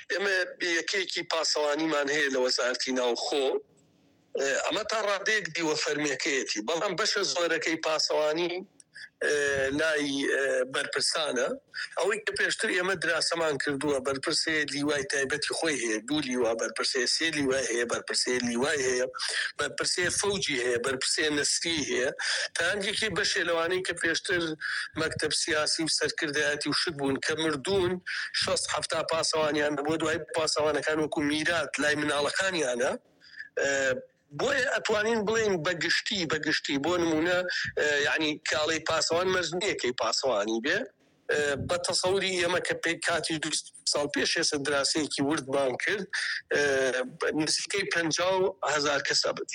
ئێمە یەکەیەکی پاسەوانیمان هەیە لە وەزارەتی ناوخۆ، ئەمە تا ڕادەیەک دیوە فەرمیەکەیەتی، بەڵام بەشە زۆرەکەی پاسەوانی لای بەرپرسانە. ئەوەی کە پێشتر ئێمە دراسەمان کردووە، بەرپرسێ لیوای تایبەتی خۆی هەیە، 2 لیوا بەرپرسێ، 3 لیوای هەیە، بەرپرسێ لیوای هەیە، بەرپرسێ فەوجی هەیە، بەرپرسێ نستی هەیە، تا هەندێکی بەشێ لەوانەی کە پێشتر مەکتەب سیاسی و سەرکردایەتی و شت بوون کە مردوون 60-70 پاسەوانیان بۆ دوای پاسەوانەکان وەکو میرات لای مناڵەکانیانە. بۆیە ئەتوانین بڵێن بەگشتی بۆ نمونە یعنی کاڵەی پاسەوان مەزنیەکەی پاسەوانی بێ. بە تەسەوری ئێمە کە پێی کاتی 2 ساڵ پێش ێستا دراسەیەکی وردمان کرد، نزیکەی 50,000 کەسە